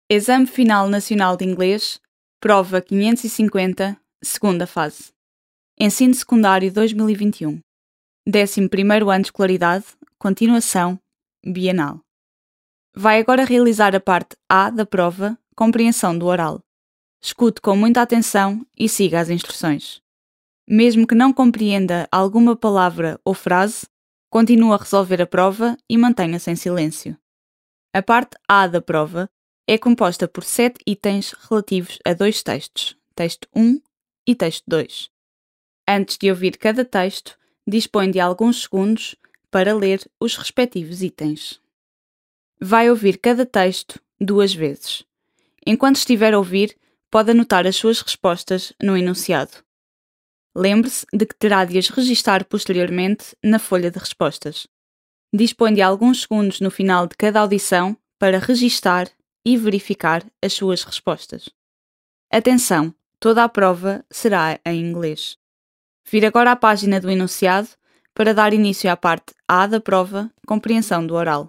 Exame Final Nacional de Inglês, Prova 550, segunda fase. Ensino Secundário 2021. 11º ano de escolaridade, continuação, bienal. Vai agora realizar a parte A da prova, compreensão do oral. Escute com muita atenção e siga as instruções. Mesmo que não compreenda alguma palavra ou frase, continue a resolver a prova e mantenha-se em silêncio. A parte A da prova é composta por 7 itens relativos a 2 textos, texto 1 e texto 2. Antes de ouvir cada texto, dispõe de alguns segundos para ler os respectivos itens. Vai ouvir cada texto 2 vezes. Enquanto estiver a ouvir, pode anotar as suas respostas no enunciado. Lembre-se de que terá de as registar posteriormente na folha de respostas. Dispõe de alguns segundos no final de cada audição para registar e verificar as suas respostas. Atenção, toda a prova será em inglês. Vire agora à página do enunciado para dar início à parte A da prova, compreensão do oral.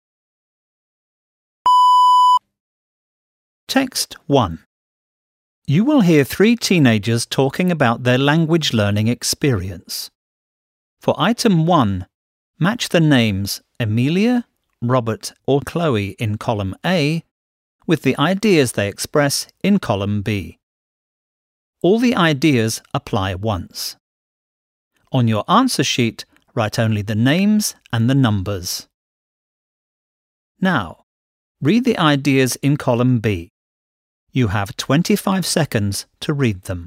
Text 1. You will hear 3 teenagers talking about their language learning experience. For item 1, match the names Emilia, Robert or Chloe in column A with the ideas they express in column B. All the ideas apply once. On your answer sheet, write only the names and the numbers. Now, read the ideas in column B. You have 25 seconds to read them.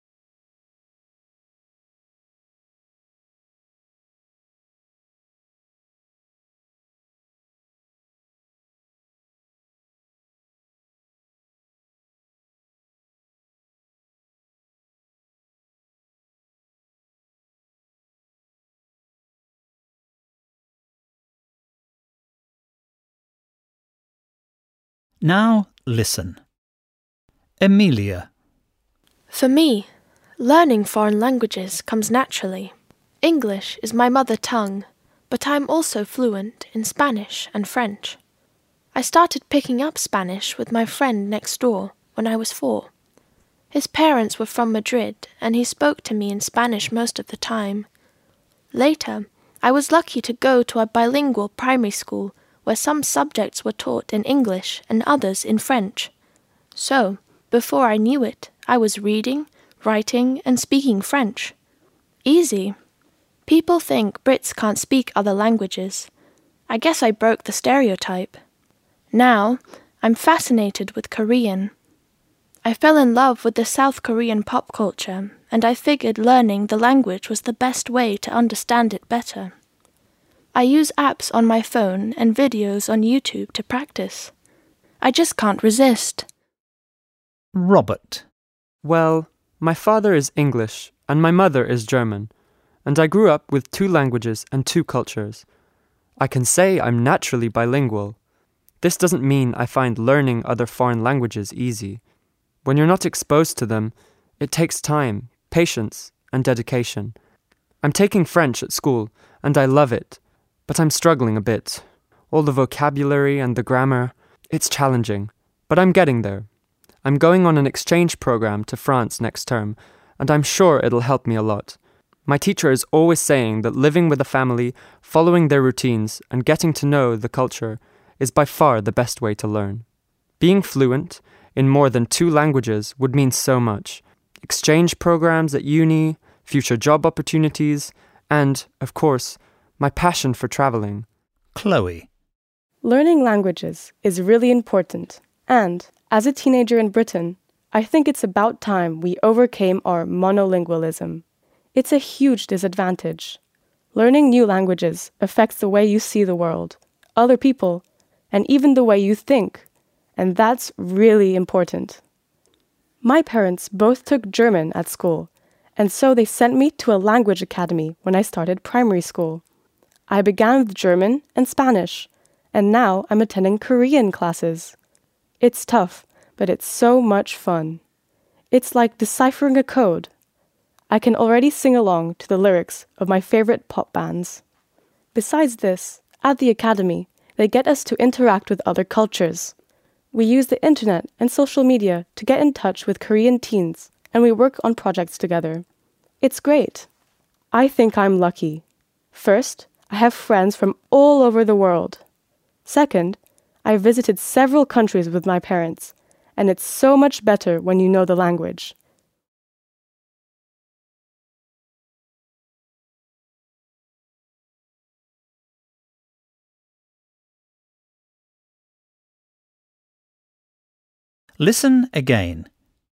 Now listen. Emilia. For me, learning foreign languages comes naturally. English is my mother tongue, but I'm also fluent in Spanish and French. I started picking up Spanish with my friend next door when I was 4. His parents were from Madrid, and he spoke to me in Spanish most of the time. Later, I was lucky to go to a bilingual primary school where some subjects were taught in English and others in French. So, before I knew it, I was reading, writing, and speaking French. Easy. People think Brits can't speak other languages. I guess I broke the stereotype. Now, I'm fascinated with Korean. I fell in love with the South Korean pop culture, and I figured learning the language was the best way to understand it better. I use apps on my phone and videos on YouTube to practice. I just can't resist. Robert. Well, my father is English and my mother is German, and I grew up with 2 languages and 2 cultures. I can say I'm naturally bilingual. This doesn't mean I find learning other foreign languages easy. When you're not exposed to them, it takes time, patience, and dedication. I'm taking French at school, and I love it, but I'm struggling a bit. All the vocabulary and the grammar, it's challenging, but I'm getting there. I'm going on an exchange program to France next term, and I'm sure it'll help me a lot. My teacher is always saying that living with a family, following their routines, and getting to know the culture is by far the best way to learn. Being fluent in more than 2 languages would mean so much. Exchange programs at uni, future job opportunities, and, of course, my passion for traveling. Chloe. Learning languages is really important, and as a teenager in Britain, I think it's about time we overcame our monolingualism. It's a huge disadvantage. Learning new languages affects the way you see the world, other people, and even the way you think, and that's really important. My parents both took German at school, and so they sent me to a language academy when I started primary school. I began with German and Spanish, and now I'm attending Korean classes. It's tough, but it's so much fun. It's like deciphering a code. I can already sing along to the lyrics of my favorite pop bands. Besides this, at the academy, they get us to interact with other cultures. We use the internet and social media to get in touch with Korean teens, and we work on projects together. It's great. I think I'm lucky. First, I have friends from all over the world. Second, I visited several countries with my parents, and it's so much better when you know the language. Listen again.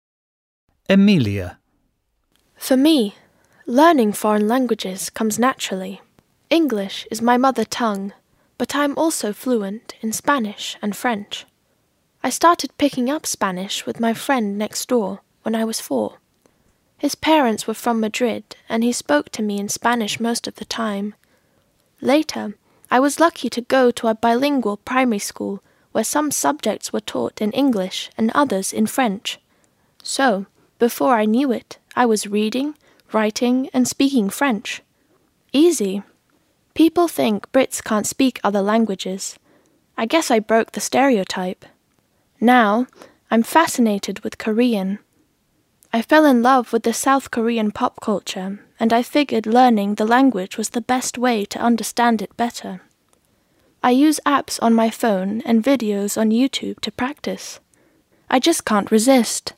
Emilia. For me, learning foreign languages comes naturally. English is my mother tongue, but I'm also fluent in Spanish and French. I started picking up Spanish with my friend next door when I was 4. His parents were from Madrid, and he spoke to me in Spanish most of the time. Later, I was lucky to go to a bilingual primary school where some subjects were taught in English and others in French. So, before I knew it, I was reading, writing, and speaking French. Easy. People think Brits can't speak other languages. I guess I broke the stereotype. Now, I'm fascinated with Korean. I fell in love with the South Korean pop culture, and I figured learning the language was the best way to understand it better. I use apps on my phone and videos on YouTube to practice. I just can't resist.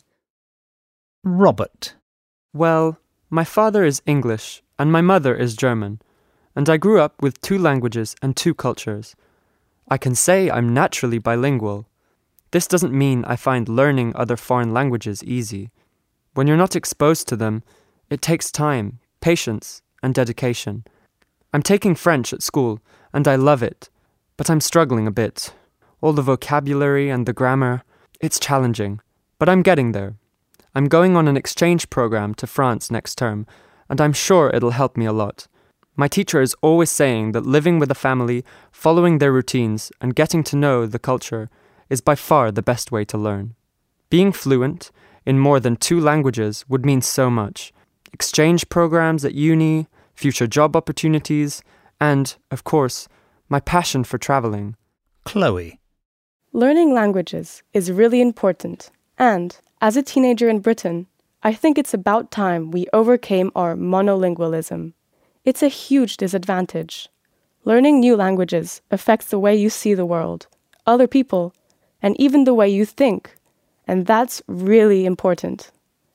Robert. Well, my father is English and my mother is German, and I grew up with 2 languages and 2 cultures. I can say I'm naturally bilingual. This doesn't mean I find learning other foreign languages easy. When you're not exposed to them, it takes time, patience, and dedication. I'm taking French at school, and I love it, but I'm struggling a bit. All the vocabulary and the grammar, it's challenging, but I'm getting there. I'm going on an exchange program to France next term, and I'm sure it'll help me a lot. My teacher is always saying that living with a family, following their routines, and getting to know the culture is by far the best way to learn. Being fluent in more than 2 languages would mean so much. Exchange programs at uni, future job opportunities, and, of course, my passion for traveling. Chloe. Learning languages is really important, and as a teenager in Britain, I think it's about time we overcame our monolingualism. It's a huge disadvantage. Learning new languages affects the way you see the world, other people, and even the way you think, and that's really important.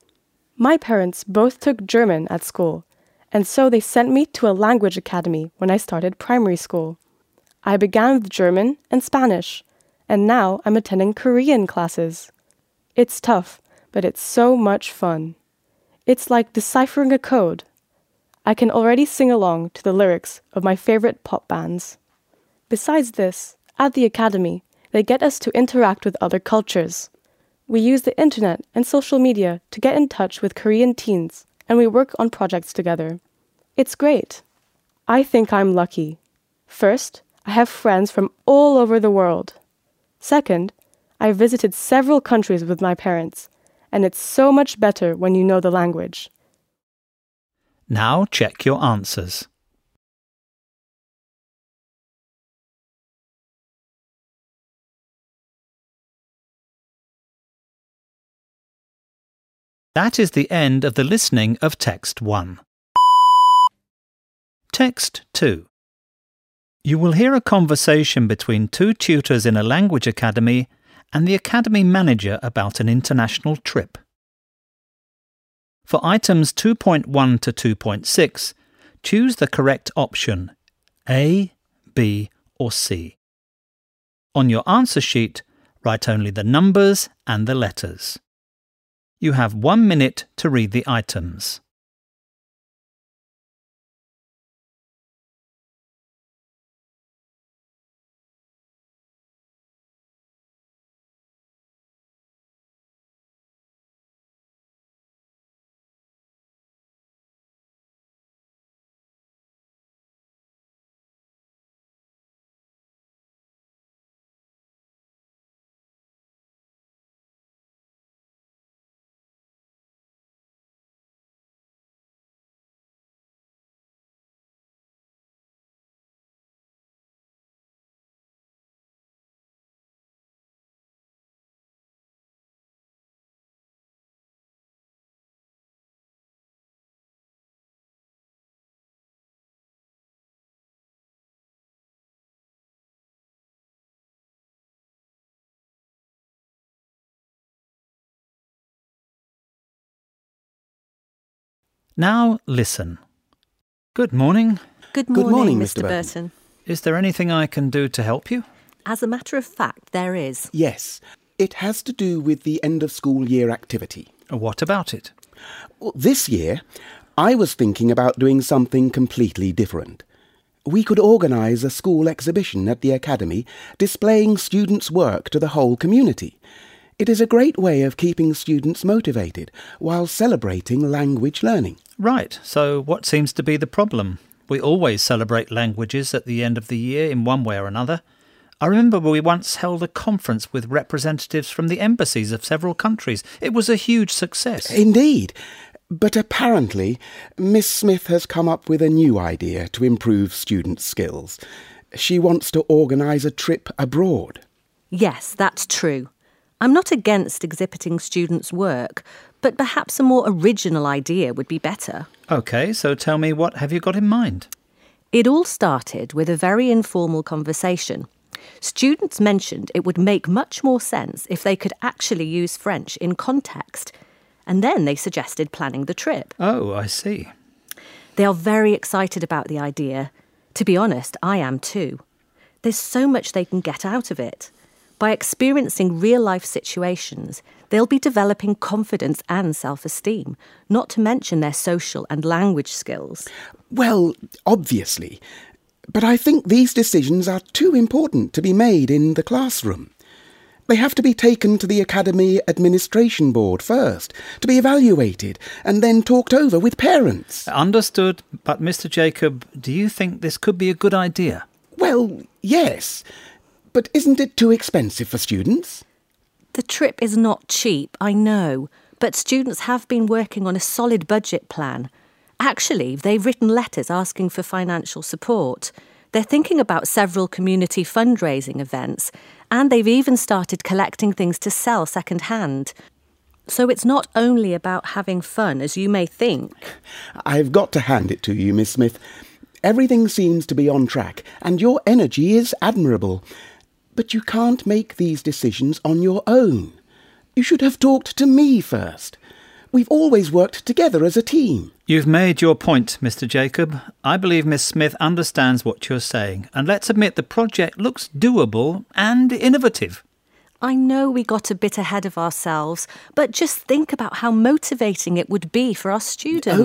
My parents both took German at school, and so they sent me to a language academy when I started primary school. I began with German and Spanish, and now I'm attending Korean classes. It's tough, but it's so much fun. It's like deciphering a code. I can already sing along to the lyrics of my favorite pop bands. Besides this, at the academy, they get us to interact with other cultures. We use the internet and social media to get in touch with Korean teens, and we work on projects together. It's great. I think I'm lucky. First, I have friends from all over the world. Second, I visited several countries with my parents, and it's so much better when you know the language. Now check your answers. That is the end of the listening of Text 1. Text 2. You will hear a conversation between 2 tutors in a language academy and the academy manager about an international trip. For items 2.1 to 2.6, choose the correct option A, B or C. On your answer sheet, write only the numbers and the letters. You have 1 minute to read the items. Now listen. Good morning. Good Good morning, morning, Mr. Mr. Burton. Is there anything I can do to help you? As a matter of fact, there is. Yes, it has to do with the end of school year activity. What about it? Well, this year, I was thinking about doing something completely different. We could organise a school exhibition at the Academy displaying students' work to the whole community. It is a great way of keeping students motivated while celebrating language learning. Right, so what seems to be the problem? We always celebrate languages at the end of the year in one way or another. I remember we once held a conference with representatives from the embassies of several countries. It was a huge success. Indeed. But apparently, Miss Smith has come up with a new idea to improve students' skills. She wants to organise a trip abroad. Yes, that's true. I'm not against exhibiting students' work, but perhaps a more original idea would be better. OK, so tell me, what have you got in mind? It all started with a very informal conversation. Students mentioned it would make much more sense if they could actually use French in context, and then they suggested planning the trip. Oh, I see. They are very excited about the idea. To be honest, I am too. There's so much they can get out of it. By experiencing real-life situations, they'll be developing confidence and self-esteem, not to mention their social and language skills. Well, obviously. But I think these decisions are too important to be made in the classroom. They have to be taken to the Academy Administration Board first, to be evaluated, and then talked over with parents. Understood, but Mr. Jacob, do you think this could be a good idea? Well, yes. But isn't it too expensive for students? The trip is not cheap, I know, but students have been working on a solid budget plan. Actually, they've written letters asking for financial support. They're thinking about several community fundraising events, and they've even started collecting things to sell second-hand. So it's not only about having fun, as you may think. I've got to hand it to you, Miss Smith. Everything seems to be on track, and your energy is admirable. But you can't make these decisions on your own. You should have talked to me first. We've always worked together as a team. You've made your point, Mr. Jacob. I believe Miss Smith understands what you're saying, and let's admit the project looks doable and innovative. I know we got a bit ahead of ourselves, but just think about how motivating it would be for our students.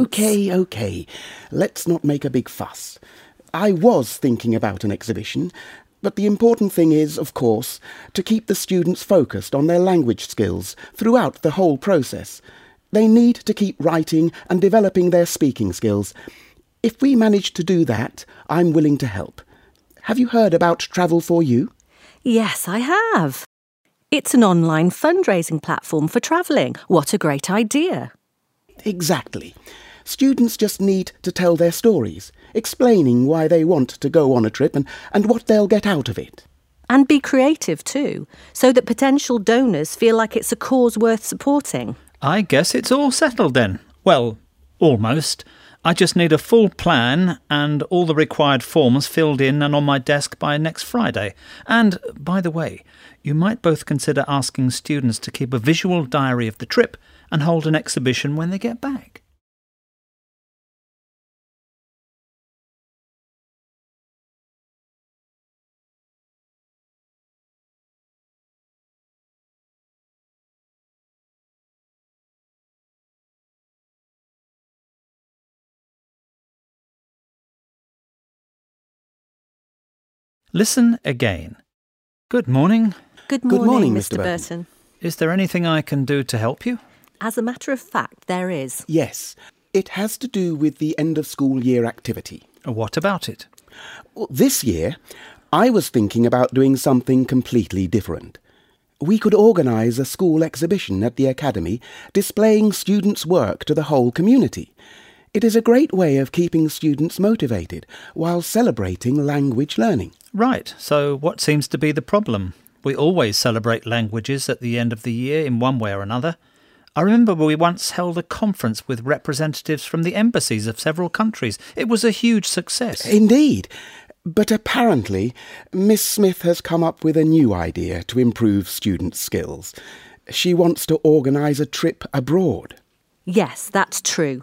OK. Let's not make a big fuss. I was thinking about an exhibition, but the important thing is, of course, to keep the students focused on their language skills throughout the whole process. They need to keep writing and developing their speaking skills. If we manage to do that, I'm willing to help. Have you heard about Travel4You? Yes, I have. It's an online fundraising platform for travelling. What a great idea. Exactly. Students just need to tell their stories, explaining why they want to go on a trip and what they'll get out of it. And be creative too, so that potential donors feel like it's a cause worth supporting. I guess it's all settled then. Well, almost. I just need a full plan and all the required forms filled in and on my desk by next Friday. And, by the way, you might both consider asking students to keep a visual diary of the trip and hold an exhibition when they get back. Listen again. Good morning. Good Good morning, morning, Mr. Mr. Burton. Is there anything I can do to help you? As a matter of fact, there is. Yes, it has to do with the end of school year activity. What about it? Well, this year, I was thinking about doing something completely different. We could organise a school exhibition at the Academy displaying students' work to the whole community. It is a great way of keeping students motivated while celebrating language learning. Right, so what seems to be the problem? We always celebrate languages at the end of the year in one way or another. I remember we once held a conference with representatives from the embassies of several countries. It was a huge success. Indeed. But apparently, Miss Smith has come up with a new idea to improve students' skills. She wants to organise a trip abroad. Yes, that's true.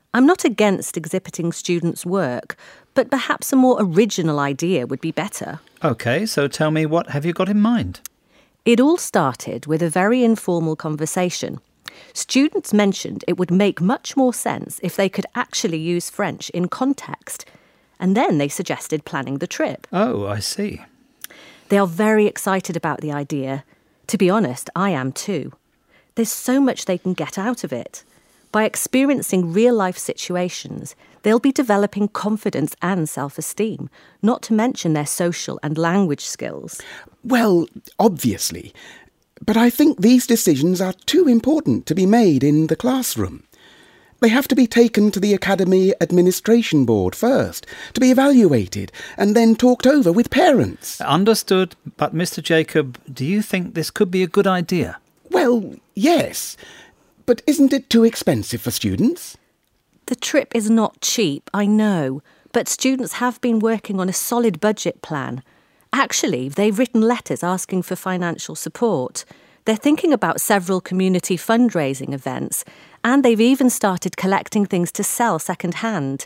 I'm not against exhibiting students' work, but perhaps a more original idea would be better. OK, so tell me, what have you got in mind? It all started with a very informal conversation. Students mentioned it would make much more sense if they could actually use French in context, and then they suggested planning the trip. Oh, I see. They are very excited about the idea. To be honest, I am too. There's so much they can get out of it. By experiencing real-life situations, they'll be developing confidence and self-esteem, not to mention their social and language skills. Well, obviously. But I think these decisions are too important to be made in the classroom. They have to be taken to the Academy Administration Board first, to be evaluated, and then talked over with parents. Understood, but Mr. Jacob, do you think this could be a good idea? Well, yes. But isn't it too expensive for students? The trip is not cheap, I know, but students have been working on a solid budget plan. Actually, they've written letters asking for financial support. They're thinking about several community fundraising events, and they've even started collecting things to sell second-hand.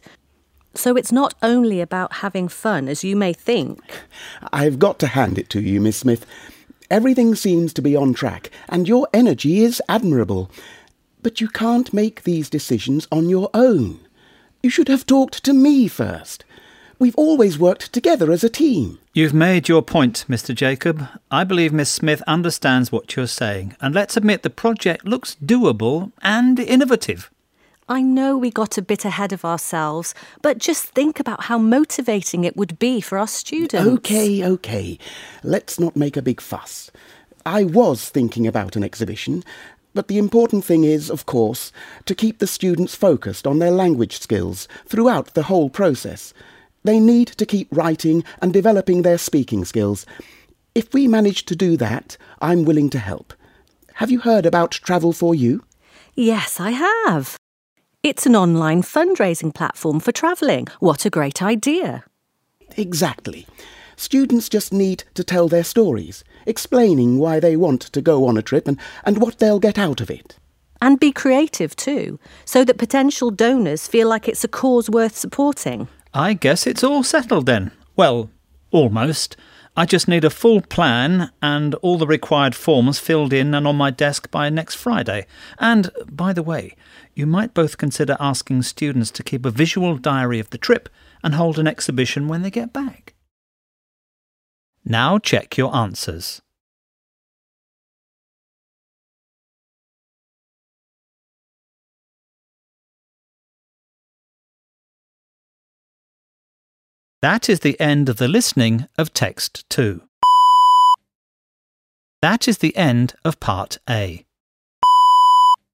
So it's not only about having fun, as you may think. I've got to hand it to you, Miss Smith. Everything seems to be on track, and your energy is admirable. But you can't make these decisions on your own. You should have talked to me first. We've always worked together as a team. You've made your point, Mr. Jacob. I believe Miss Smith understands what you're saying, and let's admit the project looks doable and innovative. I know we got a bit ahead of ourselves, but just think about how motivating it would be for our students. OK. Let's not make a big fuss. I was thinking about an exhibition, but the important thing is, of course, to keep the students focused on their language skills throughout the whole process. They need to keep writing and developing their speaking skills. If we manage to do that, I'm willing to help. Have you heard about Travel4You? Yes, I have. It's an online fundraising platform for travelling. What a great idea. Exactly. Students just need to tell their stories, explaining why they want to go on a trip and what they'll get out of it. And be creative too, so that potential donors feel like it's a cause worth supporting. I guess it's all settled then. Well, almost. I just need a full plan and all the required forms filled in and on my desk by next Friday. And, by the way, you might both consider asking students to keep a visual diary of the trip and hold an exhibition when they get back. Now check your answers. That is the end of the listening of text 2. That is the end of part A.